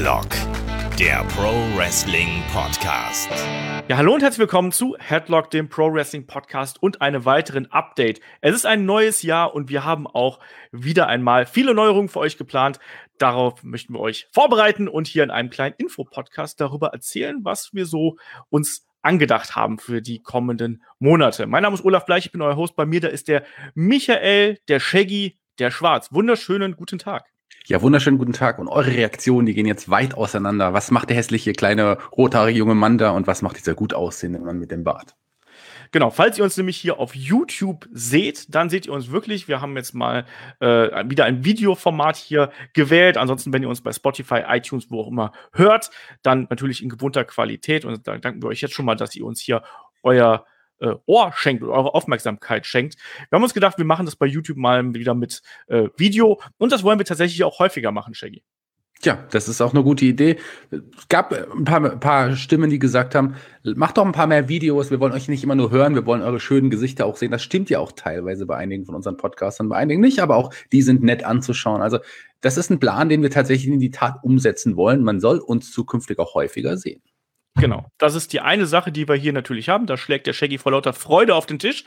Headlock, der Pro Wrestling Podcast. Ja, hallo und herzlich willkommen zu Headlock, dem Pro Wrestling Podcast und einem weiteren Update. Es ist ein neues Jahr und wir haben auch wieder einmal viele Neuerungen für euch geplant. Darauf möchten wir euch vorbereiten und hier in einem kleinen Info-Podcast darüber erzählen, was wir so uns angedacht haben für die kommenden Monate. Mein Name ist Olaf Bleich, ich bin euer Host. Bei mir, da ist der Michael, der Shaggy, der Schwarz. Wunderschönen guten Tag. Ja, wunderschönen guten Tag. Und eure Reaktionen, die gehen jetzt weit auseinander. Was macht der hässliche, kleine, rothaarige junge Mann da und was macht dieser gut aussehende Mann mit dem Bart? Genau, falls ihr uns nämlich hier auf YouTube seht, dann seht ihr uns wirklich. Wir haben jetzt mal wieder ein Videoformat hier gewählt. Ansonsten, wenn ihr uns bei Spotify, iTunes, wo auch immer hört, dann natürlich in gewohnter Qualität. Und dann danken wir euch jetzt schon mal, dass ihr uns hier euer Ohr schenkt oder eure Aufmerksamkeit schenkt. Wir haben uns gedacht, wir machen das bei YouTube mal wieder mit Video. Und das wollen wir tatsächlich auch häufiger machen, Shaggy. Tja, das ist auch eine gute Idee. Es gab ein paar Stimmen, die gesagt haben, macht doch ein paar mehr Videos, wir wollen euch nicht immer nur hören, wir wollen eure schönen Gesichter auch sehen. Das stimmt ja auch teilweise bei einigen von unseren Podcastern, bei einigen nicht, aber auch die sind nett anzuschauen. Also das ist ein Plan, den wir tatsächlich in die Tat umsetzen wollen. Man soll uns zukünftig auch häufiger sehen. Genau, das ist die eine Sache, die wir hier natürlich haben. Da schlägt der Shaggy vor lauter Freude auf den Tisch.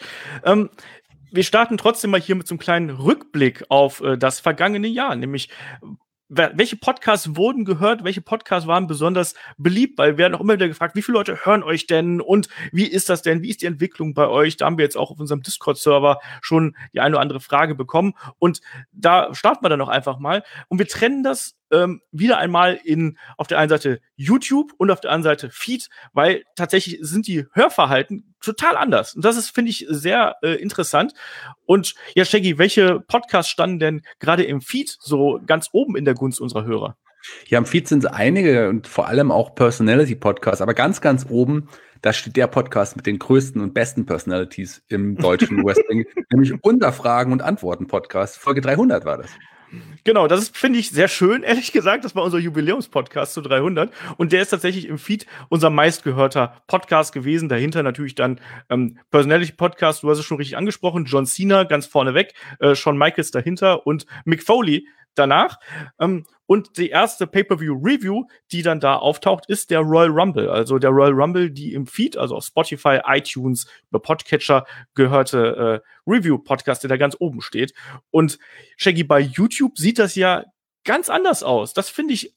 Wir starten trotzdem mal hier mit so einem kleinen Rückblick auf das vergangene Jahr, nämlich welche Podcasts wurden gehört, welche Podcasts waren besonders beliebt, weil wir werden auch immer wieder gefragt, wie viele Leute hören euch denn und wie ist das denn, wie ist die Entwicklung bei euch? Da haben wir jetzt auch auf unserem Discord-Server schon die eine oder andere Frage bekommen und da starten wir dann auch einfach mal und wir trennen das wieder einmal in auf der einen Seite YouTube und auf der anderen Seite Feed, weil tatsächlich sind die Hörverhalten total anders. Und das ist, finde ich, sehr interessant. Und ja, Shaggy, welche Podcasts standen denn gerade im Feed so ganz oben in der Gunst unserer Hörer? Ja, im Feed sind es einige und vor allem auch Personality-Podcasts, aber ganz, ganz oben, da steht der Podcast mit den größten und besten Personalities im deutschen Wrestling, nämlich unser Fragen- und Antworten-Podcast. Folge 300 war das. Genau, das finde ich sehr schön, ehrlich gesagt. Das war unser Jubiläumspodcast zu 300. Und der ist tatsächlich im Feed unser meistgehörter Podcast gewesen. Dahinter natürlich dann Personality Podcast, du hast es schon richtig angesprochen. John Cena ganz vorneweg, Shawn Michaels dahinter und Mick Foley danach. Und die erste Pay-Per-View-Review, die dann da auftaucht, ist der Royal Rumble. Also der Royal Rumble, die im Feed, also auf Spotify, iTunes, über Podcatcher gehörte Review-Podcast, der da ganz oben steht. Und Shaggy, bei YouTube sieht das ja ganz anders aus. Das finde ich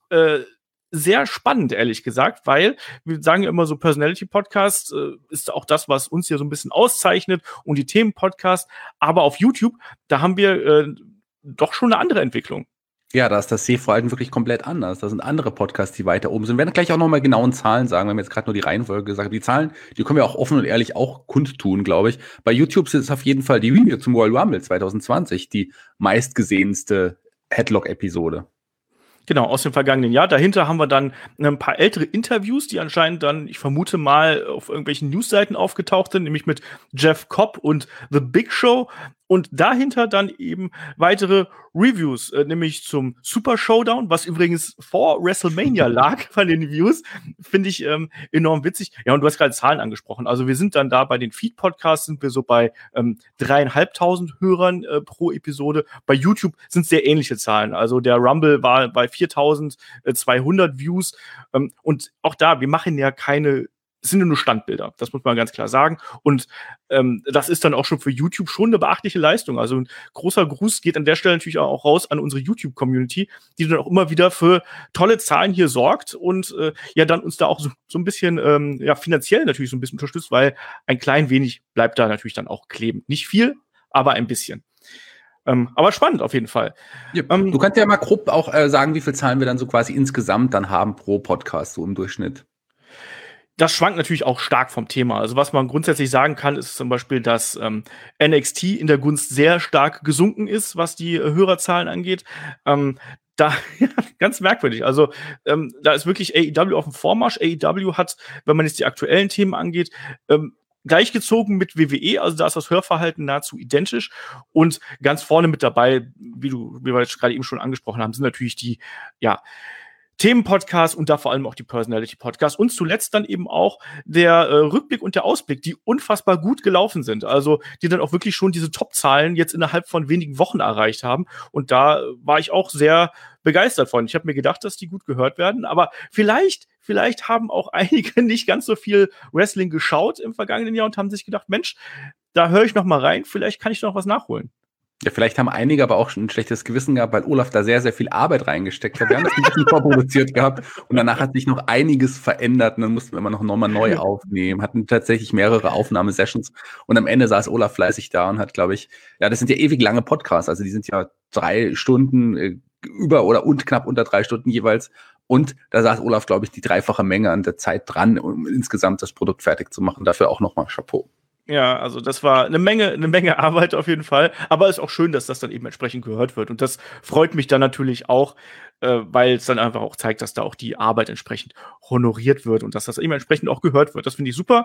sehr spannend, ehrlich gesagt, weil wir sagen ja immer so, Personality-Podcast ist auch das, was uns hier so ein bisschen auszeichnet und die Themen-Podcast. Aber auf YouTube, da haben wir doch schon eine andere Entwicklung. Ja, da ist das Sehverhalten wirklich komplett anders. Da sind andere Podcasts, die weiter oben sind. Wir werden gleich auch nochmal genauen Zahlen sagen. Wir haben jetzt gerade nur die Reihenfolge gesagt. Die Zahlen, die können wir auch offen und ehrlich auch kundtun, glaube ich. Bei YouTube ist es auf jeden Fall die Review zum Royal Rumble 2020 die meistgesehenste Headlock-Episode. Genau, aus dem vergangenen Jahr. Dahinter haben wir dann ein paar ältere Interviews, die anscheinend dann, ich vermute mal, auf irgendwelchen Newsseiten aufgetaucht sind, nämlich mit Jeff Cobb und The Big Show. Und dahinter dann eben weitere Reviews, nämlich zum Super Showdown, was übrigens vor WrestleMania lag von den Views, finde ich enorm witzig. Ja, und du hast gerade Zahlen angesprochen. Also wir sind dann da bei den Feed-Podcasts, sind wir so bei 3.500 Hörern pro Episode. Bei YouTube sind es sehr ähnliche Zahlen. Also der Rumble war bei 4.200 Views. Und auch da, wir machen ja es sind ja nur Standbilder, das muss man ganz klar sagen. Und das ist dann auch schon für YouTube schon eine beachtliche Leistung. Also ein großer Gruß geht an der Stelle natürlich auch raus an unsere YouTube-Community, die dann auch immer wieder für tolle Zahlen hier sorgt und ja dann uns da auch so ein bisschen ja finanziell natürlich so ein bisschen unterstützt, weil ein klein wenig bleibt da natürlich dann auch kleben. Nicht viel, aber ein bisschen. Aber spannend auf jeden Fall. Ja, du kannst ja mal grob auch sagen, wie viele Zahlen wir dann so quasi insgesamt dann haben pro Podcast, so im Durchschnitt. Das schwankt natürlich auch stark vom Thema. Also was man grundsätzlich sagen kann, ist zum Beispiel, dass NXT in der Gunst sehr stark gesunken ist, was die Hörerzahlen angeht. Da ganz merkwürdig. Also da ist wirklich AEW auf dem Vormarsch. AEW hat, wenn man jetzt die aktuellen Themen angeht, gleichgezogen mit WWE, also da ist das Hörverhalten nahezu identisch. Und ganz vorne mit dabei, wie wir jetzt gerade eben schon angesprochen haben, sind natürlich die, ja, Themenpodcast und da vor allem auch die Personality-Podcast und zuletzt dann eben auch der Rückblick und der Ausblick, die unfassbar gut gelaufen sind. Also die dann auch wirklich schon diese Top-Zahlen jetzt innerhalb von wenigen Wochen erreicht haben. Und da war ich auch sehr begeistert von. Ich habe mir gedacht, dass die gut gehört werden, aber vielleicht haben auch einige nicht ganz so viel Wrestling geschaut im vergangenen Jahr und haben sich gedacht, Mensch, da höre ich noch mal rein, vielleicht kann ich noch was nachholen. Ja, vielleicht haben einige aber auch schon ein schlechtes Gewissen gehabt, weil Olaf da sehr, sehr viel Arbeit reingesteckt hat. Wir haben das ein bisschen vorproduziert gehabt und danach hat sich noch einiges verändert und dann mussten wir immer noch mal neu aufnehmen, hatten tatsächlich mehrere Aufnahmesessions und am Ende saß Olaf fleißig da und hat, glaube ich, ja, das sind ja ewig lange Podcasts, also die sind ja 3 Stunden und knapp unter 3 Stunden jeweils. Und da saß Olaf, glaube ich, die 3-fache Menge an der Zeit dran, um insgesamt das Produkt fertig zu machen. Dafür auch nochmal Chapeau. Ja, also das war eine Menge Arbeit auf jeden Fall. Aber es ist auch schön, dass das dann eben entsprechend gehört wird. Und das freut mich dann natürlich auch, weil es dann einfach auch zeigt, dass da auch die Arbeit entsprechend honoriert wird und dass das eben entsprechend auch gehört wird. Das finde ich super.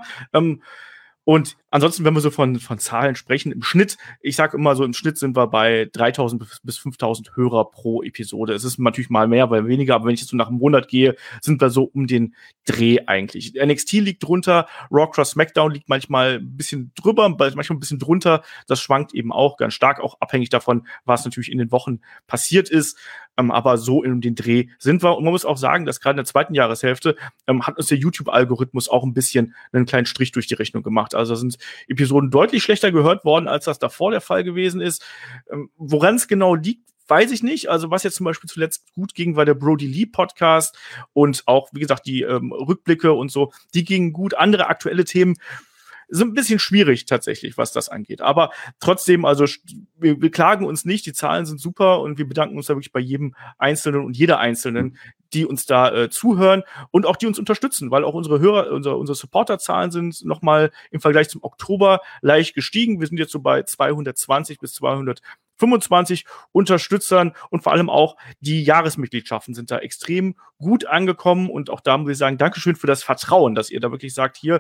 Und ansonsten, wenn wir so von Zahlen sprechen, im Schnitt, ich sage immer so, im Schnitt sind wir bei 3.000 bis 5.000 Hörer pro Episode. Es ist natürlich mal mehr, weil weniger, aber wenn ich jetzt so nach einem Monat gehe, sind wir so um den Dreh eigentlich. NXT liegt drunter, Raw Cross SmackDown liegt manchmal ein bisschen drüber, manchmal ein bisschen drunter. Das schwankt eben auch ganz stark, auch abhängig davon, was natürlich in den Wochen passiert ist. Aber so in den Dreh sind wir. Und man muss auch sagen, dass gerade in der zweiten Jahreshälfte hat uns der YouTube-Algorithmus auch ein bisschen einen kleinen Strich durch die Rechnung gemacht. Also da sind Episoden deutlich schlechter gehört worden, als das davor der Fall gewesen ist. Woran es genau liegt, weiß ich nicht. Also was jetzt zum Beispiel zuletzt gut ging, war der Brody Lee Podcast und auch, wie gesagt, die Rückblicke und so, die gingen gut. Andere aktuelle Themen sind ein bisschen schwierig tatsächlich, was das angeht. Aber trotzdem, also wir klagen uns nicht, die Zahlen sind super und wir bedanken uns da wirklich bei jedem Einzelnen und jeder Einzelnen, die uns da zuhören und auch die uns unterstützen, weil auch unsere Hörer, unsere Supporterzahlen sind nochmal im Vergleich zum Oktober leicht gestiegen. Wir sind jetzt so bei 220 bis 225 Unterstützern und vor allem auch die Jahresmitgliedschaften sind da extrem gut angekommen und auch da muss ich sagen, Dankeschön für das Vertrauen, dass ihr da wirklich sagt, hier,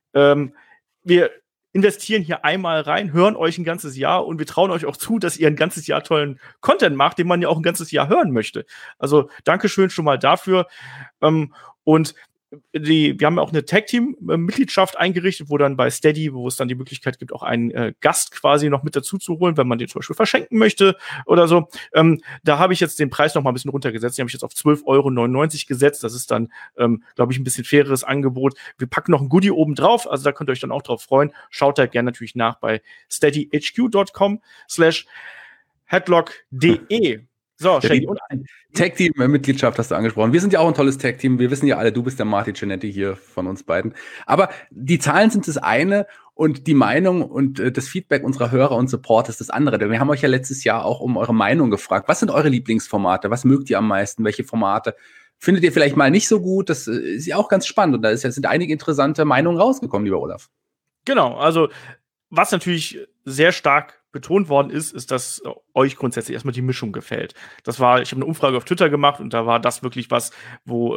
wir investieren hier einmal rein, hören euch ein ganzes Jahr und wir trauen euch auch zu, dass ihr ein ganzes Jahr tollen Content macht, den man ja auch ein ganzes Jahr hören möchte. Also Dankeschön schon mal dafür. Und wir haben ja auch eine Tag-Team-Mitgliedschaft eingerichtet, wo dann bei Steady, wo es dann die Möglichkeit gibt, auch einen Gast quasi noch mit dazu zu holen, wenn man den zum Beispiel verschenken möchte oder so. Da habe ich jetzt den Preis noch mal ein bisschen runtergesetzt. Den habe ich jetzt auf 12,99 € gesetzt. Das ist dann, glaube ich, ein bisschen faireres Angebot. Wir packen noch ein Goodie oben drauf, also da könnt ihr euch dann auch drauf freuen. Schaut da gerne natürlich nach bei steadyhq.com/headlock.de. So, Shaggy. Und Tag-Team-Mitgliedschaft hast du angesprochen. Wir sind ja auch ein tolles Tag-Team. Wir wissen ja alle, du bist der Marty Jannetty hier von uns beiden. Aber die Zahlen sind das eine und die Meinung und das Feedback unserer Hörer und Support ist das andere. Denn wir haben euch ja letztes Jahr auch um eure Meinung gefragt. Was sind eure Lieblingsformate? Was mögt ihr am meisten? Welche Formate findet ihr vielleicht mal nicht so gut? Das ist ja auch ganz spannend. Und da sind einige interessante Meinungen rausgekommen, lieber Olaf. Genau, also was natürlich sehr stark betont worden ist, dass euch grundsätzlich erstmal die Mischung gefällt. Ich habe eine Umfrage auf Twitter gemacht und da war das wirklich was, wo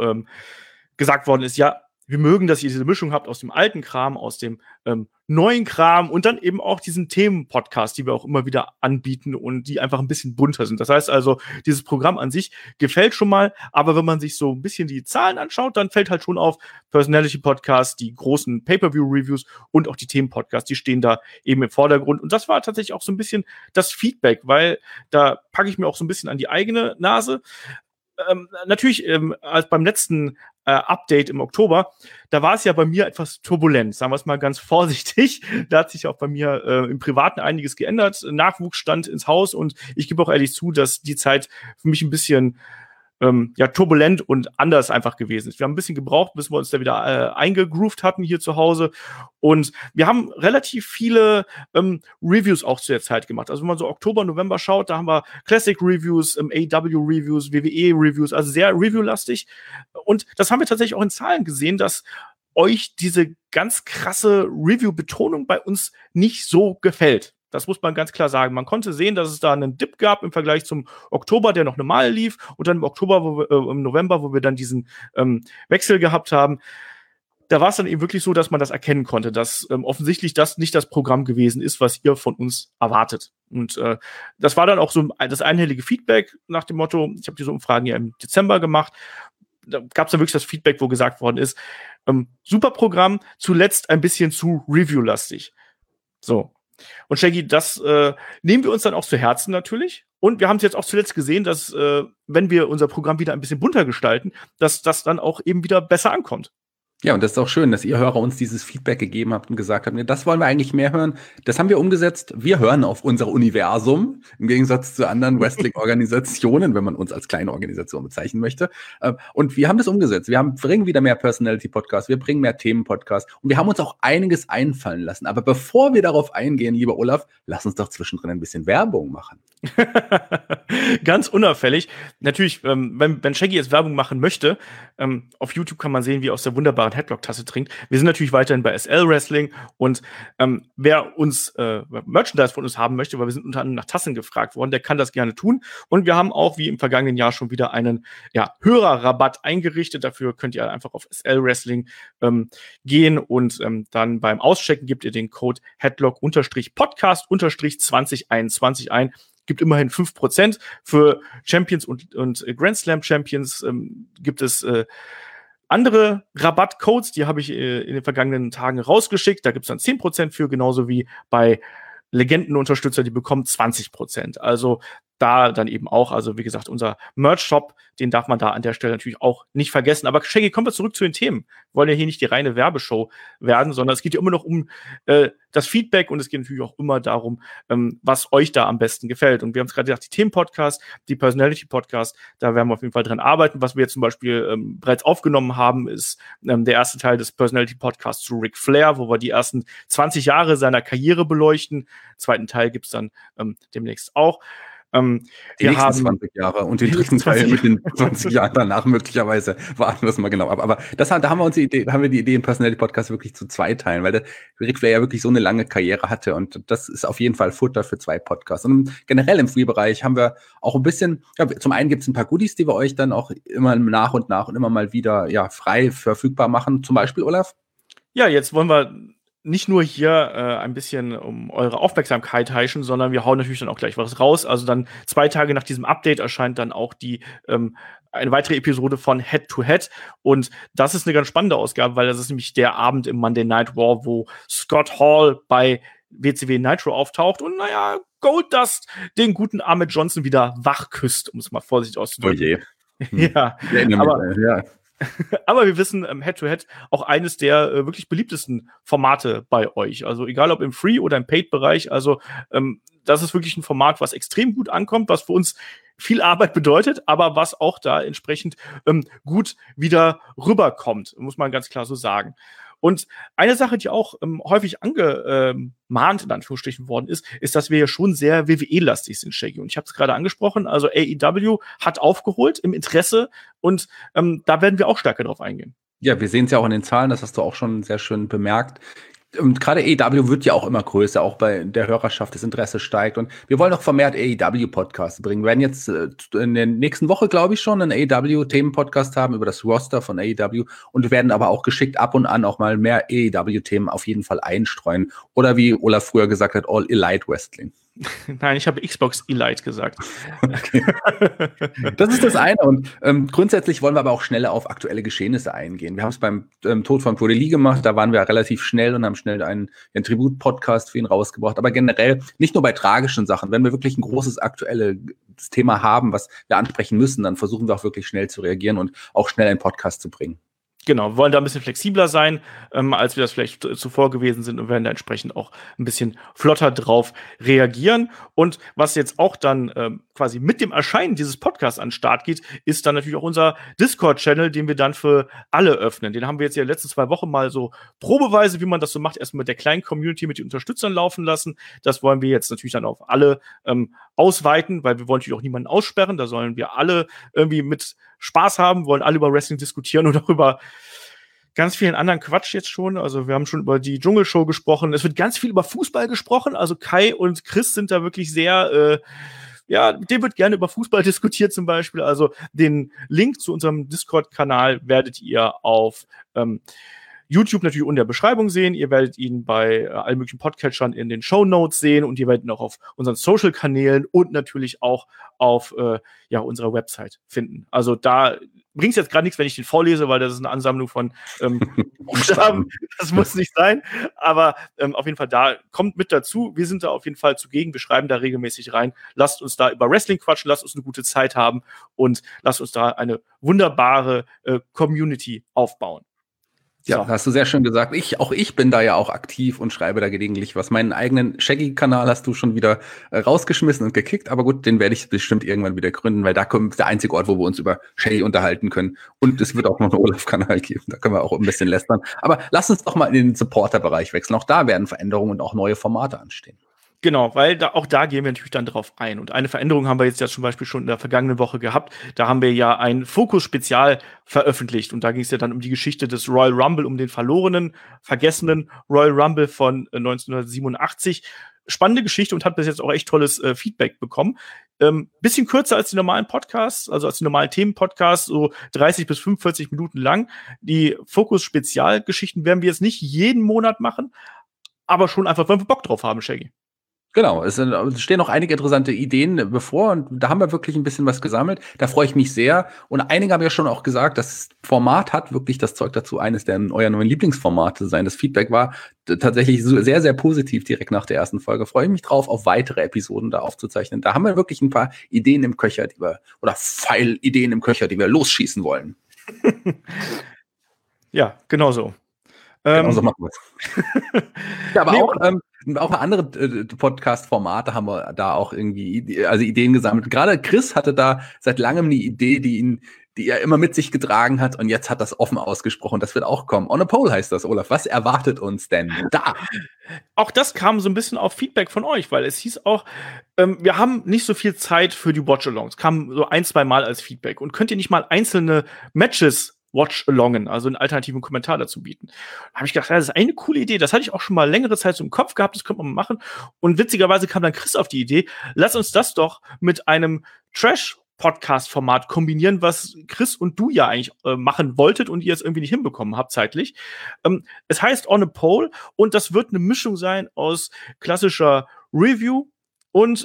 gesagt worden ist, ja, wir mögen, dass ihr diese Mischung habt aus dem alten Kram, aus dem neuen Kram und dann eben auch diesen Themen-Podcast, die wir auch immer wieder anbieten und die einfach ein bisschen bunter sind. Das heißt also, dieses Programm an sich gefällt schon mal, aber wenn man sich so ein bisschen die Zahlen anschaut, dann fällt halt schon auf Personality-Podcasts, die großen Pay-Per-View-Reviews und auch die Themen-Podcasts, die stehen da eben im Vordergrund. Und das war tatsächlich auch so ein bisschen das Feedback, weil da packe ich mir auch so ein bisschen an die eigene Nase. Natürlich, als beim letzten Update im Oktober, da war es ja bei mir etwas turbulent, sagen wir es mal ganz vorsichtig. Da hat sich auch bei mir im Privaten einiges geändert. Nachwuchs stand ins Haus und ich gebe auch ehrlich zu, dass die Zeit für mich ein bisschen turbulent und anders einfach gewesen ist. Wir haben ein bisschen gebraucht, bis wir uns da wieder eingegroovt hatten hier zu Hause. Und wir haben relativ viele Reviews auch zu der Zeit gemacht. Also wenn man so Oktober, November schaut, da haben wir Classic-Reviews, AEW-Reviews, WWE-Reviews, also sehr Review-lastig. Und das haben wir tatsächlich auch in Zahlen gesehen, dass euch diese ganz krasse Review-Betonung bei uns nicht so gefällt. Das muss man ganz klar sagen. Man konnte sehen, dass es da einen Dip gab im Vergleich zum Oktober, der noch normal lief. Und dann im im November, wo wir dann diesen Wechsel gehabt haben, da war es dann eben wirklich so, dass man das erkennen konnte, dass offensichtlich das nicht das Programm gewesen ist, was ihr von uns erwartet. Und das war dann auch so das einhellige Feedback nach dem Motto, ich habe diese Umfragen ja im Dezember gemacht, da gab es dann wirklich das Feedback, wo gesagt worden ist, super Programm, zuletzt ein bisschen zu Review-lastig. So. Und Shaggy, das nehmen wir uns dann auch zu Herzen natürlich. Und wir haben es jetzt auch zuletzt gesehen, dass, wenn wir unser Programm wieder ein bisschen bunter gestalten, dass das dann auch eben wieder besser ankommt. Ja, und das ist auch schön, dass ihr Hörer uns dieses Feedback gegeben habt und gesagt habt, das wollen wir eigentlich mehr hören. Das haben wir umgesetzt. Wir hören auf unser Universum, im Gegensatz zu anderen Wrestling-Organisationen, wenn man uns als kleine Organisation bezeichnen möchte. Und wir haben das umgesetzt. Wir bringen wieder mehr Personality-Podcasts, wir bringen mehr Themen-Podcasts und wir haben uns auch einiges einfallen lassen. Aber bevor wir darauf eingehen, lieber Olaf, lass uns doch zwischendrin ein bisschen Werbung machen. Ganz unauffällig. Natürlich, wenn Shaggy jetzt Werbung machen möchte, auf YouTube kann man sehen, wie er aus der wunderbaren Headlock-Tasse trinkt. Wir sind natürlich weiterhin bei SL Wrestling und wer uns Merchandise von uns haben möchte, weil wir sind unter anderem nach Tassen gefragt worden, der kann das gerne tun. Und wir haben auch, wie im vergangenen Jahr, schon wieder einen Hörerrabatt eingerichtet. Dafür könnt ihr einfach auf SL Wrestling gehen und dann beim Auschecken gebt ihr den Code Headlock-Podcast-2021 ein. Gibt immerhin 5%. Für Champions und Grand Slam Champions gibt es andere Rabattcodes, die habe ich in den vergangenen Tagen rausgeschickt. Da gibt es dann 10% für, genauso wie bei Legendenunterstützer, die bekommen 20%. Also da dann eben auch, also wie gesagt, unser Merch-Shop, den darf man da an der Stelle natürlich auch nicht vergessen. Aber Shaggy, kommen wir zurück zu den Themen. Wir wollen ja hier nicht die reine Werbeshow werden, sondern es geht ja immer noch um das Feedback und es geht natürlich auch immer darum, was euch da am besten gefällt. Und wir haben es gerade gesagt, die Themen-Podcast, die Personality-Podcast, da werden wir auf jeden Fall dran arbeiten. Was wir jetzt zum Beispiel bereits aufgenommen haben, ist der erste Teil des Personality-Podcasts zu Ric Flair, wo wir die ersten 20 Jahre seiner Karriere beleuchten. Zweiten Teil gibt's dann demnächst auch. Die nächsten 20 Jahre und den dritten Teil mit den 20 Jahren danach möglicherweise. Warten wir es mal genau ab. Aber da haben wir die Idee, im Personality-Podcast wirklich zu 2 teilen, weil der Ric Flair ja wirklich so eine lange Karriere hatte und das ist auf jeden Fall Futter für 2 Podcasts. Und generell im Free-Bereich haben wir auch ein bisschen, zum einen gibt es ein paar Goodies, die wir euch dann auch immer nach und immer mal wieder frei verfügbar machen. Zum Beispiel, Olaf? Ja, jetzt wollen wir nicht nur hier ein bisschen um eure Aufmerksamkeit heischen, sondern wir hauen natürlich dann auch gleich was raus. Also dann 2 Tage nach diesem Update erscheint dann auch eine weitere Episode von Head to Head. Und das ist eine ganz spannende Ausgabe, weil das ist nämlich der Abend im Monday Night War, wo Scott Hall bei WCW Nitro auftaucht und Goldust den guten Ahmed Johnson wieder wach küsst, um es mal vorsichtig auszudrücken. Oh je. Ja, aber wir wissen, Head-to-Head auch eines der wirklich beliebtesten Formate bei euch. Also egal ob im Free- oder im Paid-Bereich. Also das ist wirklich ein Format, was extrem gut ankommt, was für uns viel Arbeit bedeutet, aber was auch da entsprechend gut wieder rüberkommt, muss man ganz klar so sagen. Und eine Sache, die auch häufig angemahnt, in Anführungsstrichen, worden ist, dass wir ja schon sehr WWE-lastig sind, Shaggy. Und ich habe es gerade angesprochen, also AEW hat aufgeholt im Interesse und da werden wir auch stärker drauf eingehen. Ja, wir sehen es ja auch in den Zahlen, das hast du auch schon sehr schön bemerkt. Und gerade AEW wird ja auch immer größer, auch bei der Hörerschaft, das Interesse steigt. Und wir wollen auch vermehrt AEW-Podcasts bringen. Wir werden jetzt in der nächsten Woche, glaube ich, schon einen AEW-Themen-Podcast haben über das Roster von AEW. Und wir werden aber auch geschickt ab und an auch mal mehr AEW-Themen auf jeden Fall einstreuen. Oder wie Olaf früher gesagt hat, All Elite Wrestling. Nein, ich habe Xbox Elite gesagt. Okay. Das ist das eine. Und grundsätzlich wollen wir aber auch schneller auf aktuelle Geschehnisse eingehen. Wir haben es beim Tod von Brody Lee gemacht. Da waren wir relativ schnell und haben schnell einen Tribut-Podcast für ihn rausgebracht. Aber generell nicht nur bei tragischen Sachen. Wenn wir wirklich ein großes aktuelles Thema haben, was wir ansprechen müssen, dann versuchen wir auch wirklich schnell zu reagieren und auch schnell einen Podcast zu bringen. Genau, wir wollen da ein bisschen flexibler sein, als wir das vielleicht zuvor gewesen sind und werden da entsprechend auch ein bisschen flotter drauf reagieren. Und was jetzt auch dann quasi mit dem Erscheinen dieses Podcasts an den Start geht, ist dann natürlich auch unser Discord-Channel, den wir dann für alle öffnen. Den haben wir jetzt ja in den letzten 2 Wochen mal so probeweise, wie man das so macht, erstmal mit der kleinen Community, mit den Unterstützern laufen lassen. Das wollen wir jetzt natürlich dann auf alle ausweiten, weil wir wollen natürlich auch niemanden aussperren. Da sollen wir alle irgendwie mit Spaß haben, wollen alle über Wrestling diskutieren und auch über ganz vielen anderen Quatsch jetzt schon. Also wir haben schon über die Dschungelshow gesprochen. Es wird ganz viel über Fußball gesprochen. Also Kai und Chris sind da wirklich sehr, mit dem wird gerne über Fußball diskutiert zum Beispiel. Also den Link zu unserem Discord-Kanal werdet ihr auf YouTube natürlich unten in der Beschreibung sehen. Ihr werdet ihn bei allen möglichen Podcatchern in den Shownotes sehen und ihr werdet ihn auch auf unseren Social-Kanälen und natürlich auch auf unserer Website finden. Also da bringt es jetzt gerade nichts, wenn ich den vorlese, weil das ist eine Ansammlung von Buchstaben. Das muss nicht sein. Aber auf jeden Fall, da kommt mit dazu. Wir sind da auf jeden Fall zugegen. Wir schreiben da regelmäßig rein. Lasst uns da über Wrestling quatschen. Lasst uns eine gute Zeit haben. Und lasst uns da eine wunderbare Community aufbauen. Ja, So. hast du sehr schön gesagt. Ich bin da ja auch aktiv und schreibe da gelegentlich was. Meinen eigenen Shaggy-Kanal hast du schon wieder rausgeschmissen und gekickt, aber gut, den werde ich bestimmt irgendwann wieder gründen, weil da ist der einzige Ort, wo wir uns über Shaggy unterhalten können. Und es wird auch noch einen Olaf-Kanal geben, da können wir auch ein bisschen lästern. Aber lass uns doch mal in den Supporter-Bereich wechseln. Auch da werden Veränderungen und auch neue Formate anstehen. Genau, weil auch da gehen wir natürlich dann drauf ein. Und eine Veränderung haben wir jetzt ja zum Beispiel schon in der vergangenen Woche gehabt. Da haben wir ja ein Fokus-Spezial veröffentlicht. Und da ging es ja dann um die Geschichte des Royal Rumble, um den vergessenen Royal Rumble von 1987. Spannende Geschichte und hat bis jetzt auch echt tolles Feedback bekommen. Bisschen kürzer als die normalen Podcasts, also als die normalen Themen-Podcasts, so 30 bis 45 Minuten lang. Die Fokus-Spezialgeschichten werden wir jetzt nicht jeden Monat machen, aber schon einfach, weil wir Bock drauf haben, Shaggy. Genau, es stehen noch einige interessante Ideen bevor und da haben wir wirklich ein bisschen was gesammelt. Da freue ich mich sehr. Und einige haben ja schon auch gesagt, das Format hat wirklich das Zeug dazu, eines der euer neuen Lieblingsformate zu sein. Das Feedback war tatsächlich sehr, sehr positiv direkt nach der ersten Folge. Freue ich mich drauf, auf weitere Episoden da aufzuzeichnen. Da haben wir wirklich ein paar Ideen im Köcher, Pfeilideen im Köcher, die wir losschießen wollen. Ja, genau so. Genau so machen wir es. Ja, aber auch andere Podcast-Formate haben wir da auch irgendwie Ideen gesammelt. Gerade Chris hatte da seit langem eine Idee, die er immer mit sich getragen hat und jetzt hat das offen ausgesprochen. Das wird auch kommen. On a Pole heißt das, Olaf. Was erwartet uns denn da? Auch das kam so ein bisschen auf Feedback von euch, weil es hieß auch, wir haben nicht so viel Zeit für die Watch-Alongs. Kam so 1-2 Mal als Feedback. Und könnt ihr nicht mal einzelne Matches Watch-Alongen, also einen alternativen Kommentar dazu bieten. Da habe ich gedacht, das ist eine coole Idee. Das hatte ich auch schon mal längere Zeit so im Kopf gehabt, das könnte man mal machen. Und witzigerweise kam dann Chris auf die Idee, lass uns das doch mit einem Trash-Podcast-Format kombinieren, was Chris und du ja eigentlich machen wolltet und ihr es irgendwie nicht hinbekommen habt zeitlich. Es heißt On a Pole und das wird eine Mischung sein aus klassischer Review und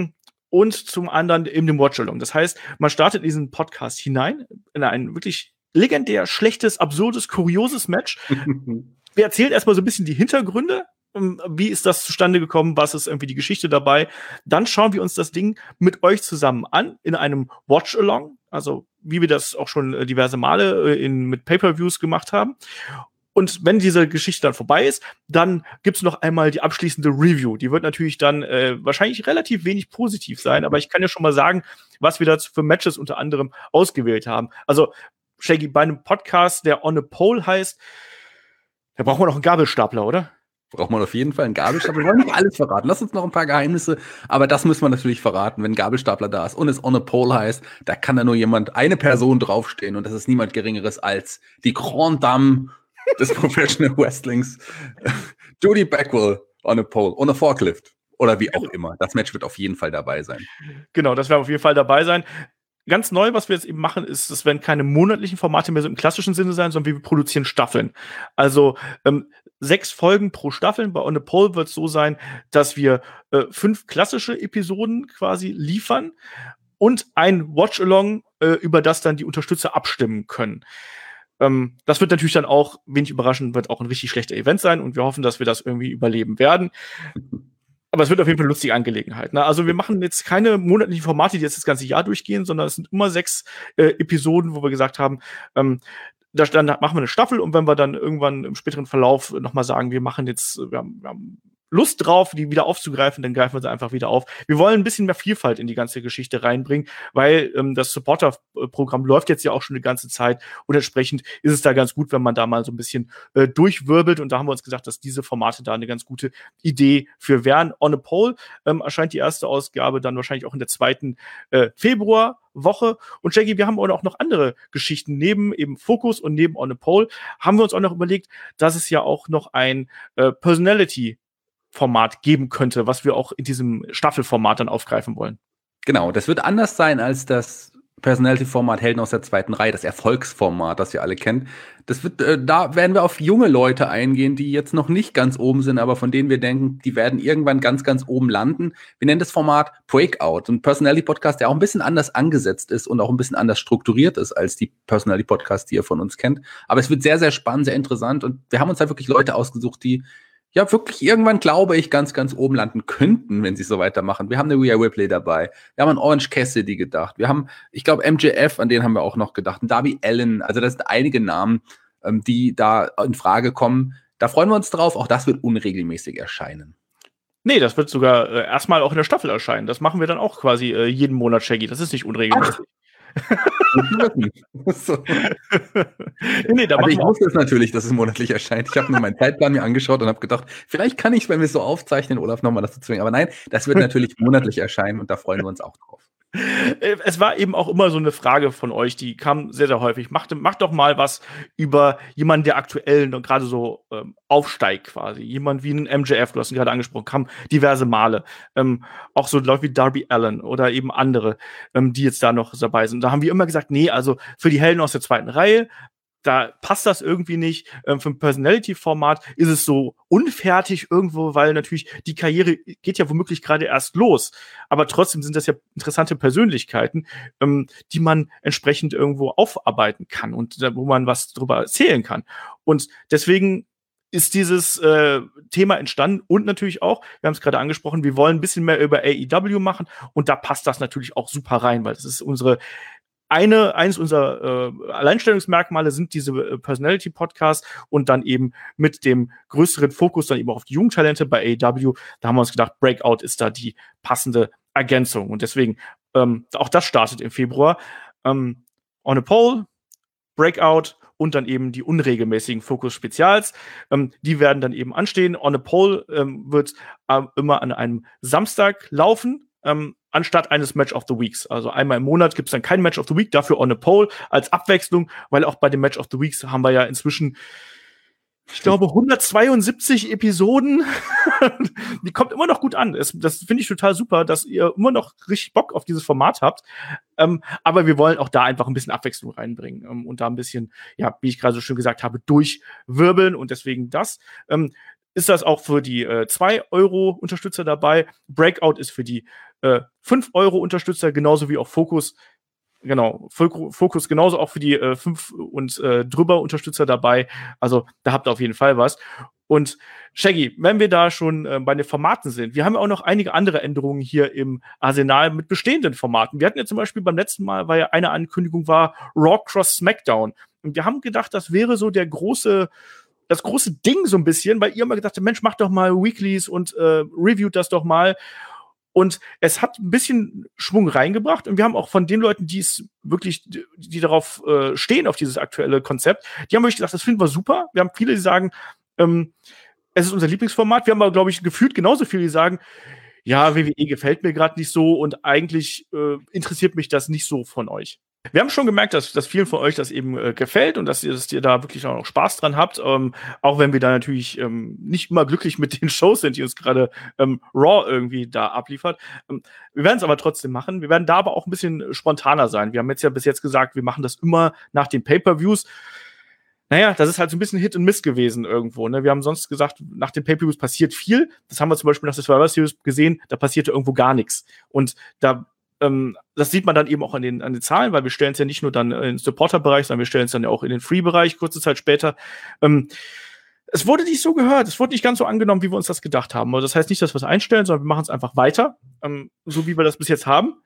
zum anderen eben dem Watch-Along. Das heißt, man startet in diesen Podcast hinein, in einen wirklich legendär schlechtes, absurdes, kurioses Match. Wir erzählen erstmal so ein bisschen die Hintergründe. Wie ist das zustande gekommen? Was ist irgendwie die Geschichte dabei? Dann schauen wir uns das Ding mit euch zusammen an in einem Watch-Along. Also, wie wir das auch schon diverse Male mit Pay-Per-Views gemacht haben. Und wenn diese Geschichte dann vorbei ist, dann gibt's noch einmal die abschließende Review. Die wird natürlich dann wahrscheinlich relativ wenig positiv sein, aber ich kann ja schon mal sagen, was wir dazu für Matches unter anderem ausgewählt haben. Also, Shaggy, bei einem Podcast, der On a Pole heißt, da braucht man noch einen Gabelstapler, oder? Braucht man auf jeden Fall einen Gabelstapler. Wir wollen nicht alles verraten. Lass uns noch ein paar Geheimnisse, aber das müssen wir natürlich verraten. Wenn ein Gabelstapler da ist und es On a Pole heißt, da kann da nur eine Person draufstehen und das ist niemand Geringeres als die Grande Dame des Professional Wrestlings, Judy Bagwell on a Pole, on a Forklift oder wie auch immer. Das Match wird auf jeden Fall dabei sein. Genau, das wird auf jeden Fall dabei sein. Ganz neu, was wir jetzt eben machen, ist, es werden keine monatlichen Formate mehr so im klassischen Sinne sein, sondern wir produzieren Staffeln. Also 6 Folgen pro Staffel. Bei On a Pole wird es so sein, dass wir 5 klassische Episoden quasi liefern und ein Watch-Along, über das dann die Unterstützer abstimmen können. Das wird natürlich dann auch, wenig überraschend, wird auch ein richtig schlechter Event sein und wir hoffen, dass wir das irgendwie überleben werden. Aber es wird auf jeden Fall eine lustige Angelegenheit. Ne? Also wir machen jetzt keine monatlichen Formate, die jetzt das ganze Jahr durchgehen, sondern es sind immer 6 Episoden, wo wir gesagt haben, dann machen wir eine Staffel und wenn wir dann irgendwann im späteren Verlauf nochmal sagen, wir haben Lust drauf, die wieder aufzugreifen, dann greifen wir sie einfach wieder auf. Wir wollen ein bisschen mehr Vielfalt in die ganze Geschichte reinbringen, weil das Supporter-Programm läuft jetzt ja auch schon eine ganze Zeit und entsprechend ist es da ganz gut, wenn man da mal so ein bisschen durchwirbelt und da haben wir uns gesagt, dass diese Formate da eine ganz gute Idee für wären. On a Pole erscheint die erste Ausgabe dann wahrscheinlich auch in der 2. Februarwoche. Und Shaggy, wir haben auch noch andere Geschichten. Neben eben Focus und neben On a Pole haben wir uns auch noch überlegt, dass es ja auch noch ein Personality-Format geben könnte, was wir auch in diesem Staffelformat dann aufgreifen wollen. Genau, das wird anders sein als das Personality-Format Helden aus der zweiten Reihe, das Erfolgsformat, das ihr alle kennt. Das wird, da werden wir auf junge Leute eingehen, die jetzt noch nicht ganz oben sind, aber von denen wir denken, die werden irgendwann ganz, ganz oben landen. Wir nennen das Format Breakout, ein Personality-Podcast, der auch ein bisschen anders angesetzt ist und auch ein bisschen anders strukturiert ist als die Personality-Podcasts, die ihr von uns kennt. Aber es wird sehr, sehr spannend, sehr interessant und wir haben uns halt wirklich Leute ausgesucht, die ja wirklich irgendwann, glaube ich, ganz, ganz oben landen könnten, wenn sie so weitermachen. Wir haben eine Rhea Ripley dabei. Wir haben an Orange Cassidy gedacht. Wir haben, ich glaube, MJF, an den haben wir auch noch gedacht. Und Darby Allin. Also das sind einige Namen, die da in Frage kommen. Da freuen wir uns drauf. Auch das wird unregelmäßig erscheinen. Nee, das wird sogar erstmal auch in der Staffel erscheinen. Das machen wir dann auch quasi jeden Monat, Shaggy. Das ist nicht unregelmäßig. So. Nee, also ich wusste es natürlich, dass es monatlich erscheint. Ich habe mir meinen Zeitplan mir angeschaut und habe gedacht, vielleicht kann ich es, wenn wir es so aufzeichnen, Olaf nochmal dazu zwingen. Aber nein, das wird natürlich monatlich erscheinen und da freuen wir uns auch drauf. Es war eben auch immer so eine Frage von euch, die kam sehr, sehr häufig. Macht doch mal was über jemanden, der aktuell gerade so aufsteigt quasi. Jemand wie ein MJF, du hast ihn gerade angesprochen, kam diverse Male. Auch so Leute wie Darby Allin oder eben andere, die jetzt da noch dabei sind. Da haben wir immer gesagt, nee, also für die Helden aus der zweiten Reihe, da passt das irgendwie nicht. Für ein Personality-Format ist es so unfertig irgendwo, weil natürlich die Karriere geht ja womöglich gerade erst los. Aber trotzdem sind das ja interessante Persönlichkeiten, die man entsprechend irgendwo aufarbeiten kann und wo man was drüber erzählen kann. Und deswegen ist dieses Thema entstanden und natürlich auch, wir haben es gerade angesprochen, wir wollen ein bisschen mehr über AEW machen und da passt das natürlich auch super rein, weil das ist eines unserer Alleinstellungsmerkmale sind diese Personality-Podcasts und dann eben mit dem größeren Fokus dann eben auch auf die Jugendtalente bei AEW. Da haben wir uns gedacht, Breakout ist da die passende Ergänzung. Und deswegen, auch das startet im Februar. On a Pole, Breakout und dann eben die unregelmäßigen Fokus-Spezials. Die werden dann eben anstehen. On a Pole wird immer an einem Samstag laufen. Anstatt eines Match of the Weeks. Also einmal im Monat gibt es dann kein Match of the Week, dafür on a Pole als Abwechslung, weil auch bei dem Match of the Weeks haben wir ja inzwischen, ich glaube, 172 Episoden. Die kommt immer noch gut an. Das finde ich total super, dass ihr immer noch richtig Bock auf dieses Format habt. Aber wir wollen auch da einfach ein bisschen Abwechslung reinbringen und da ein bisschen, ja, wie ich gerade so schön gesagt habe, durchwirbeln und deswegen das. Ist das auch für die 2-Euro-Unterstützer dabei. Breakout ist für die 5-Euro-Unterstützer, genauso wie auch Fokus. Genau, Fokus genauso auch für die 5 und drüber Unterstützer dabei. Also da habt ihr auf jeden Fall was. Und Shaggy, wenn wir da schon bei den Formaten sind, wir haben ja auch noch einige andere Änderungen hier im Arsenal mit bestehenden Formaten. Wir hatten ja zum Beispiel beim letzten Mal, weil ja eine Ankündigung war, Raw Cross SmackDown. Und wir haben gedacht, das wäre so das große Ding so ein bisschen, weil ihr immer gedacht habt, Mensch, macht doch mal Weeklies und reviewt das doch mal. Und es hat ein bisschen Schwung reingebracht. Und wir haben auch von den Leuten, die darauf stehen, auf dieses aktuelle Konzept, die haben wirklich gesagt, das finden wir super. Wir haben viele, die sagen, es ist unser Lieblingsformat. Wir haben aber, glaube ich, gefühlt genauso viele, die sagen, ja, WWE gefällt mir gerade nicht so und eigentlich interessiert mich das nicht so von euch. Wir haben schon gemerkt, dass vielen von euch das eben gefällt und dass ihr da wirklich auch noch Spaß dran habt, auch wenn wir da natürlich nicht immer glücklich mit den Shows sind, die uns gerade Raw irgendwie da abliefert. Wir werden es aber trotzdem machen. Wir werden da aber auch ein bisschen spontaner sein. Wir haben jetzt ja bis jetzt gesagt, wir machen das immer nach den Pay-Per-Views. Naja, das ist halt so ein bisschen Hit und Miss gewesen irgendwo. Ne? Wir haben sonst gesagt, nach den Pay-Per-Views passiert viel. Das haben wir zum Beispiel nach der Survivor Series gesehen, da passierte irgendwo gar nichts. Und das sieht man dann eben auch an den Zahlen, weil wir stellen es ja nicht nur dann in den Supporter-Bereich, sondern wir stellen es dann ja auch in den Free-Bereich kurze Zeit später. Es wurde nicht so gehört, es wurde nicht ganz so angenommen, wie wir uns das gedacht haben. Also das heißt nicht, dass wir es einstellen, sondern wir machen es einfach weiter, so wie wir das bis jetzt haben.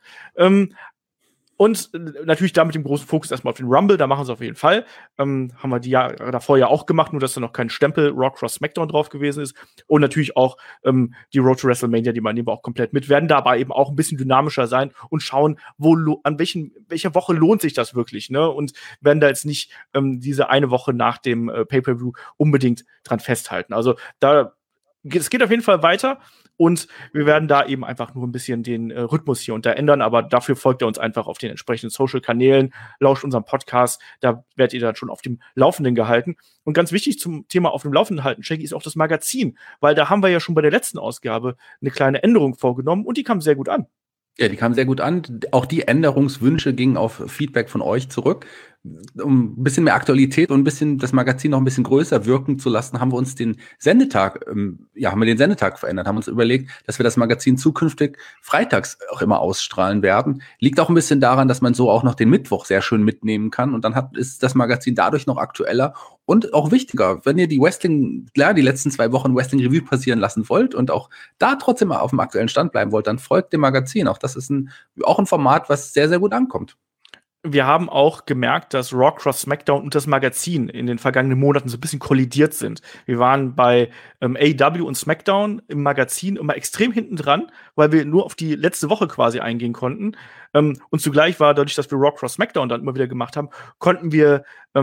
Und natürlich da mit dem großen Fokus erstmal auf den Rumble, da machen sie auf jeden Fall. Haben wir die Jahre davor ja auch gemacht, nur dass da noch kein Stempel Raw Cross SmackDown drauf gewesen ist. Und natürlich auch die Road to WrestleMania, die nehmen wir auch komplett mit, werden dabei eben auch ein bisschen dynamischer sein und schauen, welcher Woche lohnt sich das wirklich, ne? Und werden da jetzt nicht diese eine Woche nach dem Pay-Per-View unbedingt dran festhalten. Also es geht auf jeden Fall weiter. Und wir werden da eben einfach nur ein bisschen den Rhythmus hier und da ändern, aber dafür folgt ihr uns einfach auf den entsprechenden Social-Kanälen, lauscht unserem Podcast, da werdet ihr dann schon auf dem Laufenden gehalten. Und ganz wichtig zum Thema auf dem Laufenden halten, Shaggy, ist auch das Magazin, weil da haben wir ja schon bei der letzten Ausgabe eine kleine Änderung vorgenommen und die kam sehr gut an. Ja, die kamen sehr gut an. Auch die Änderungswünsche gingen auf Feedback von euch zurück. Um ein bisschen mehr Aktualität und ein bisschen das Magazin noch ein bisschen größer wirken zu lassen, haben wir uns den Sendetag, haben wir den Sendetag verändert, haben uns überlegt, dass wir das Magazin zukünftig freitags auch immer ausstrahlen werden. Liegt auch ein bisschen daran, dass man so auch noch den Mittwoch sehr schön mitnehmen kann und dann ist das Magazin dadurch noch aktueller und auch wichtiger. Wenn ihr die letzten 2 Wochen Wrestling Review passieren lassen wollt und auch da trotzdem mal auf dem aktuellen Stand bleiben wollt, dann folgt dem Magazin. Auch das ist auch ein Format, was sehr, sehr gut ankommt. Wir haben auch gemerkt, dass Raw Cross SmackDown und das Magazin in den vergangenen Monaten so ein bisschen kollidiert sind. Wir waren bei AEW und SmackDown im Magazin immer extrem hinten dran, weil wir nur auf die letzte Woche quasi eingehen konnten. Und zugleich war dadurch, dass wir Raw Cross SmackDown dann immer wieder gemacht haben, konnten wir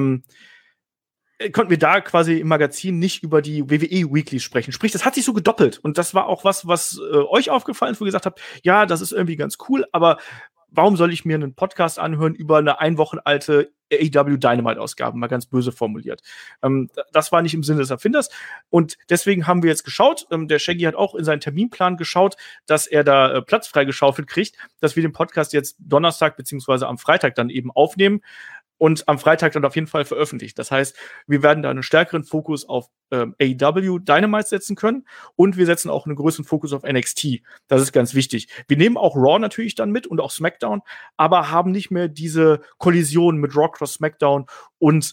da quasi im Magazin nicht über die WWE Weeklies sprechen. Sprich, das hat sich so gedoppelt. Und das war auch was euch aufgefallen ist, wo ihr gesagt habt, ja, das ist irgendwie ganz cool, aber warum soll ich mir einen Podcast anhören über eine 1 Woche alte AEW Dynamite-Ausgabe, mal ganz böse formuliert. Das war nicht im Sinne des Erfinders. Und deswegen haben wir jetzt geschaut, der Shaggy hat auch in seinen Terminplan geschaut, dass er da Platz freigeschaufelt kriegt, dass wir den Podcast jetzt Donnerstag beziehungsweise am Freitag dann eben aufnehmen und am Freitag dann auf jeden Fall veröffentlicht. Das heißt, wir werden da einen stärkeren Fokus auf AEW Dynamite setzen können und wir setzen auch einen größeren Fokus auf NXT. Das ist ganz wichtig. Wir nehmen auch Raw natürlich dann mit und auch SmackDown, aber haben nicht mehr diese Kollision mit Raw Cross SmackDown und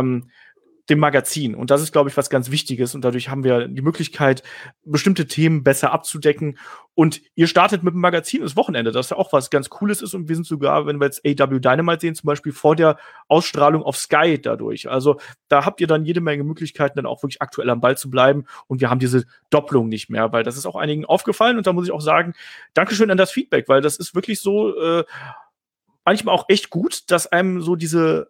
dem Magazin. Und das ist, glaube ich, was ganz Wichtiges. Und dadurch haben wir die Möglichkeit, bestimmte Themen besser abzudecken. Und ihr startet mit dem Magazin das Wochenende, das ja auch was ganz Cooles ist. Und wir sind sogar, wenn wir jetzt AEW Dynamite sehen, zum Beispiel vor der Ausstrahlung auf Sky dadurch. Also da habt ihr dann jede Menge Möglichkeiten, dann auch wirklich aktuell am Ball zu bleiben. Und wir haben diese Doppelung nicht mehr, weil das ist auch einigen aufgefallen. Und da muss ich auch sagen, Dankeschön an das Feedback, weil das ist wirklich so manchmal auch echt gut, dass einem so dieses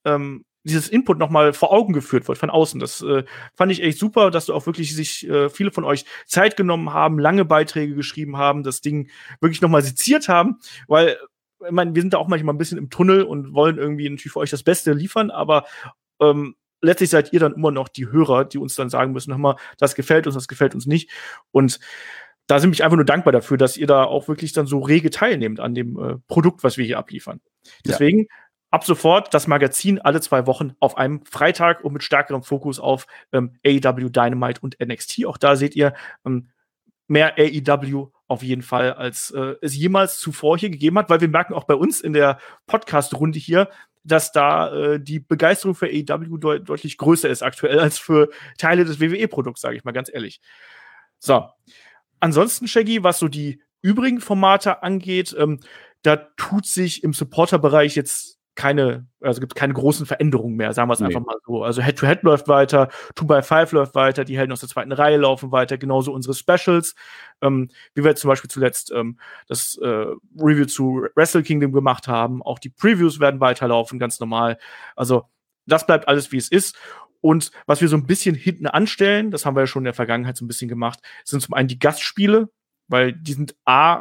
Input nochmal vor Augen geführt wird von außen. Das fand ich echt super, dass du auch wirklich sich viele von euch Zeit genommen haben, lange Beiträge geschrieben haben, das Ding wirklich nochmal seziert haben, weil ich meine, wir sind da auch manchmal ein bisschen im Tunnel und wollen irgendwie natürlich für euch das Beste liefern, aber letztlich seid ihr dann immer noch die Hörer, die uns dann sagen müssen, hör mal, das gefällt uns nicht. Und da sind ich einfach nur dankbar dafür, dass ihr da auch wirklich dann so rege teilnehmt an dem Produkt, was wir hier abliefern. Deswegen ab sofort das Magazin alle 2 Wochen auf einem Freitag und mit stärkerem Fokus auf AEW Dynamite und NXT. Auch da seht ihr mehr AEW auf jeden Fall, als es jemals zuvor hier gegeben hat, weil wir merken auch bei uns in der Podcast-Runde hier, dass da die Begeisterung für AEW deutlich größer ist aktuell als für Teile des WWE-Produkts, sage ich mal ganz ehrlich. So. Ansonsten, Shaggy, was so die übrigen Formate angeht, da tut sich im Supporter-Bereich jetzt gibt keine großen Veränderungen mehr, sagen wir es einfach mal so. Also Head-to-Head läuft weiter, 2x5 läuft weiter, die Helden aus der zweiten Reihe laufen weiter, genauso unsere Specials, wie wir jetzt zum Beispiel zuletzt das Review zu Wrestle Kingdom gemacht haben. Auch die Previews werden weiterlaufen, ganz normal. Also das bleibt alles, wie es ist. Und was wir so ein bisschen hinten anstellen, das haben wir ja schon in der Vergangenheit so ein bisschen gemacht, sind zum einen die Gastspiele, weil die sind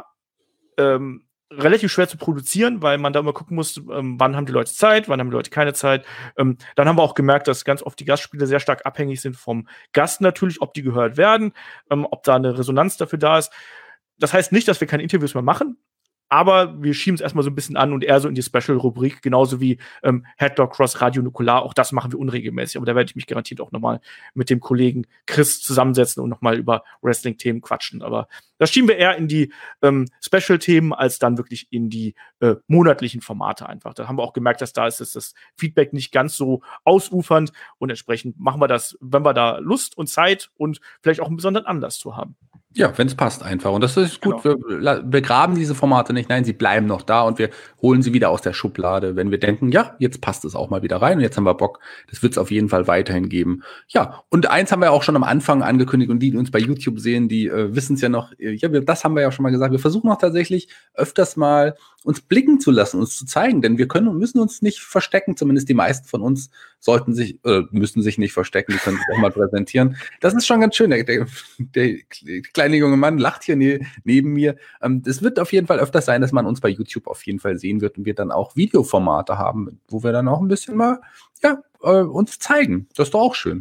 relativ schwer zu produzieren, weil man da immer gucken muss, wann haben die Leute Zeit, wann haben die Leute keine Zeit. Dann haben wir auch gemerkt, dass ganz oft die Gastspiele sehr stark abhängig sind vom Gast natürlich, ob die gehört werden, ob da eine Resonanz dafür da ist. Das heißt nicht, dass wir keine Interviews mehr machen, aber wir schieben es erstmal so ein bisschen an und eher so in die Special-Rubrik, genauso wie Headlock Cross Radio Nukular. Auch das machen wir unregelmäßig, aber da werde ich mich garantiert auch nochmal mit dem Kollegen Chris zusammensetzen und nochmal über Wrestling-Themen quatschen. Aber das schieben wir eher in die Special-Themen als dann wirklich in die monatlichen Formate einfach. Da haben wir auch gemerkt, dass da ist das Feedback nicht ganz so ausufernd und entsprechend machen wir das, wenn wir da Lust und Zeit und vielleicht auch einen besonderen Anlass zu haben. Ja, wenn es passt einfach. Und das ist gut. Genau. Wir begraben diese Formate nicht. Nein, sie bleiben noch da und wir holen sie wieder aus der Schublade, wenn wir denken, ja, jetzt passt es auch mal wieder rein und jetzt haben wir Bock. Das wird es auf jeden Fall weiterhin geben. Ja, und eins haben wir auch schon am Anfang angekündigt und die, die uns bei YouTube sehen, die wissen es ja noch. Ja, das haben wir ja schon mal gesagt. Wir versuchen auch tatsächlich öfters mal uns blicken zu lassen, uns zu zeigen, denn wir können und müssen uns nicht verstecken, zumindest die meisten von uns müssen sich nicht verstecken, die können sich auch mal präsentieren. Das ist schon ganz schön, der kleine junge Mann lacht hier neben mir. Es wird auf jeden Fall öfters sein, dass man uns bei YouTube auf jeden Fall sehen wird und wir dann auch Videoformate haben, wo wir dann auch ein bisschen mal uns zeigen. Das ist doch auch schön.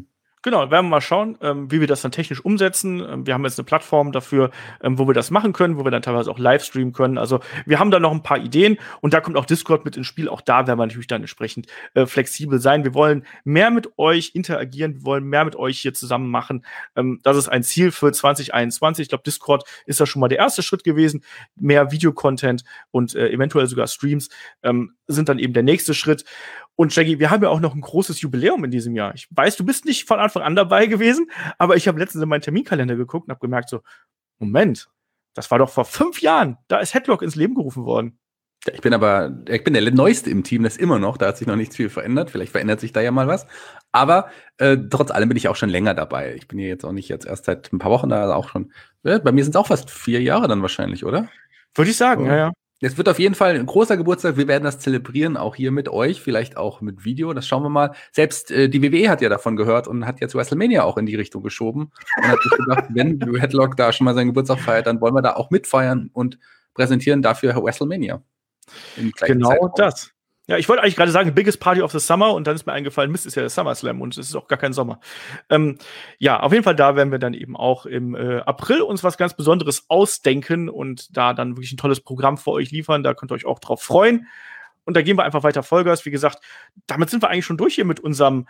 Genau, werden wir mal schauen, wie wir das dann technisch umsetzen. Wir haben jetzt eine Plattform dafür, wo wir das machen können, wo wir dann teilweise auch live streamen können. Also wir haben da noch ein paar Ideen und da kommt auch Discord mit ins Spiel. Auch da werden wir natürlich dann entsprechend flexibel sein. Wir wollen mehr mit euch interagieren, wir wollen mehr mit euch hier zusammen machen. Das ist ein Ziel für 2021. Ich glaube, Discord ist da schon mal der erste Schritt gewesen. Mehr Videocontent und eventuell sogar Streams sind dann eben der nächste Schritt. Und Shaggy, wir haben ja auch noch ein großes Jubiläum in diesem Jahr. Ich weiß, du bist nicht von Anfang an dabei gewesen, aber ich habe letztens in meinen Terminkalender geguckt und habe gemerkt so, Moment, das war doch vor 5 Jahren. Da ist Headlock ins Leben gerufen worden. Ich bin der Neueste im Team, das immer noch. Da hat sich noch nichts viel verändert. Vielleicht verändert sich da ja mal was. Aber trotz allem bin ich auch schon länger dabei. Ich bin hier jetzt auch nicht erst seit ein paar Wochen da, also auch schon. Bei mir sind es auch fast 4 Jahre dann wahrscheinlich, oder? Würde ich sagen, ja. Es wird auf jeden Fall ein großer Geburtstag. Wir werden das zelebrieren, auch hier mit euch, vielleicht auch mit Video. Das schauen wir mal. Selbst die WWE hat ja davon gehört und hat jetzt WrestleMania auch in die Richtung geschoben. Und hat sich gedacht, wenn Headlock da schon mal seinen Geburtstag feiert, dann wollen wir da auch mitfeiern und präsentieren dafür WrestleMania. Genau Zeitraum. Das. Ja, ich wollte eigentlich gerade sagen, Biggest Party of the Summer und dann ist mir eingefallen, Mist, ist ja der SummerSlam und es ist auch gar kein Sommer. Ja, auf jeden Fall, da werden wir dann eben auch im April uns was ganz Besonderes ausdenken und da dann wirklich ein tolles Programm für euch liefern. Da könnt ihr euch auch drauf freuen. Und da gehen wir einfach weiter Vollgas. Wie gesagt, damit sind wir eigentlich schon durch hier mit unserem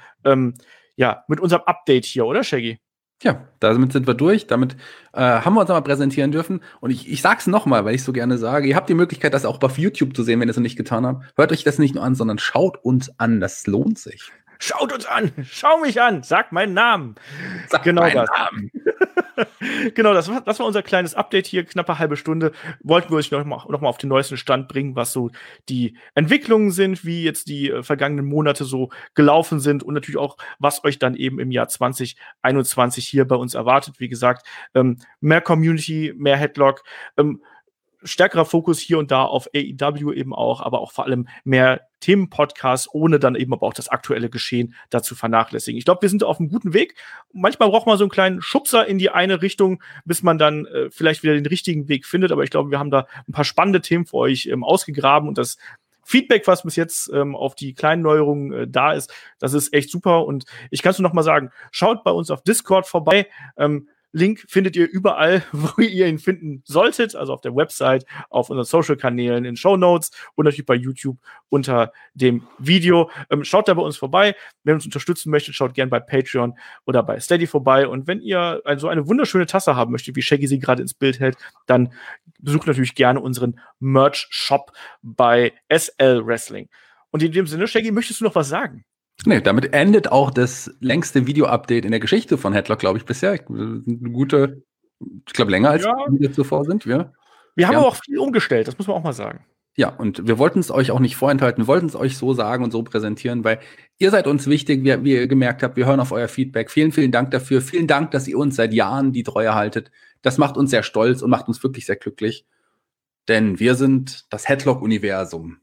Update hier, oder Shaggy? Ja, damit sind wir durch. Damit haben wir uns nochmal präsentieren dürfen. Und ich sag's nochmal, weil ich so gerne sage, ihr habt die Möglichkeit, das auch auf YouTube zu sehen, wenn ihr es noch nicht getan habt. Hört euch das nicht nur an, sondern schaut uns an. Das lohnt sich. Schaut uns an, schau mich an, sag meinen Namen. Sag genau meinen das. Namen. Genau, das war unser kleines Update hier, knappe halbe Stunde. Wollten wir euch noch mal auf den neuesten Stand bringen, was so die Entwicklungen sind, wie jetzt die vergangenen Monate so gelaufen sind und natürlich auch, was euch dann eben im Jahr 2021 hier bei uns erwartet. Wie gesagt, mehr Community, mehr Headlock, stärkerer Fokus hier und da auf AEW eben auch, aber auch vor allem mehr Themenpodcasts, ohne dann eben aber auch das aktuelle Geschehen dazu vernachlässigen. Ich glaube, wir sind auf einem guten Weg. Manchmal braucht man so einen kleinen Schubser in die eine Richtung, bis man dann vielleicht wieder den richtigen Weg findet. Aber ich glaube, wir haben da ein paar spannende Themen für euch ausgegraben und das Feedback, was bis jetzt auf die kleinen Neuerungen da ist, das ist echt super. Und ich kann es nur noch mal sagen, schaut bei uns auf Discord vorbei. Link findet ihr überall, wo ihr ihn finden solltet, also auf der Website, auf unseren Social-Kanälen, in Shownotes und natürlich bei YouTube unter dem Video. Schaut da bei uns vorbei. Wenn ihr uns unterstützen möchtet, schaut gerne bei Patreon oder bei Steady vorbei. Und wenn ihr so eine wunderschöne Tasse haben möchtet, wie Shaggy sie gerade ins Bild hält, dann besucht natürlich gerne unseren Merch-Shop bei SL Wrestling. Und in dem Sinne, Shaggy, möchtest du noch was sagen? Nee, damit endet auch das längste Video-Update in der Geschichte von Headlock, glaube ich, bisher. Eine gute, ich glaube, länger als wir zuvor sind. Wir haben aber auch viel umgestellt, das muss man auch mal sagen. Ja, und wir wollten es euch auch nicht vorenthalten, wir wollten es euch so sagen und so präsentieren, weil ihr seid uns wichtig, wie ihr gemerkt habt, wir hören auf euer Feedback. Vielen, vielen Dank dafür. Vielen Dank, dass ihr uns seit Jahren die Treue haltet. Das macht uns sehr stolz und macht uns wirklich sehr glücklich. Denn wir sind das Headlock-Universum.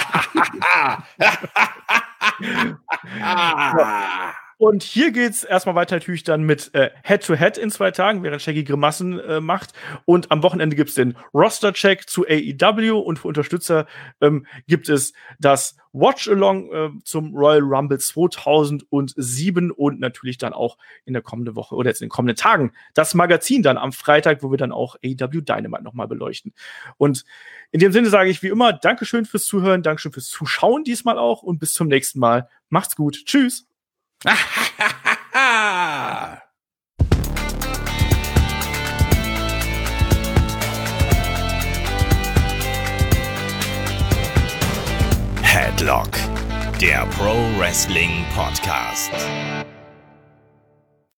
Und hier geht's erstmal weiter natürlich dann mit Head-to-Head in 2 Tagen, während Shaggy Grimassen macht. Und am Wochenende gibt's den Roster-Check zu AEW und für Unterstützer gibt es das Watch-Along zum Royal Rumble 2007 und natürlich dann auch in der kommenden Woche oder jetzt in den kommenden Tagen das Magazin dann am Freitag, wo wir dann auch AEW Dynamite nochmal beleuchten. Und in dem Sinne sage ich wie immer, Dankeschön fürs Zuhören, Dankeschön fürs Zuschauen diesmal auch und bis zum nächsten Mal. Macht's gut. Tschüss. Headlock, der Pro Wrestling Podcast.